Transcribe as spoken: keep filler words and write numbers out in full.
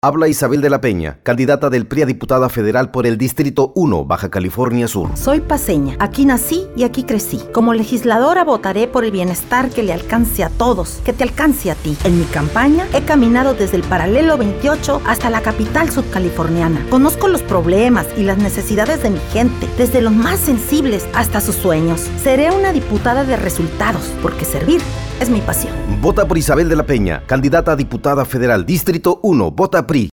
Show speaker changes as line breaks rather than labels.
Habla Isabel de la Peña, candidata del P R I a diputada federal por el Distrito uno, Baja California Sur.
Soy paceña, aquí nací y aquí crecí. Como legisladora votaré por el bienestar que le alcance a todos, que te alcance a ti. En mi campaña he caminado desde el Paralelo veintiocho hasta la capital subcaliforniana. Conozco los problemas y las necesidades de mi gente, desde los más sensibles hasta sus sueños. Seré una diputada de resultados, porque servir es mi pasión.
Vota por Isabel de la Peña, candidata a diputada federal, Distrito uno, vota P R I.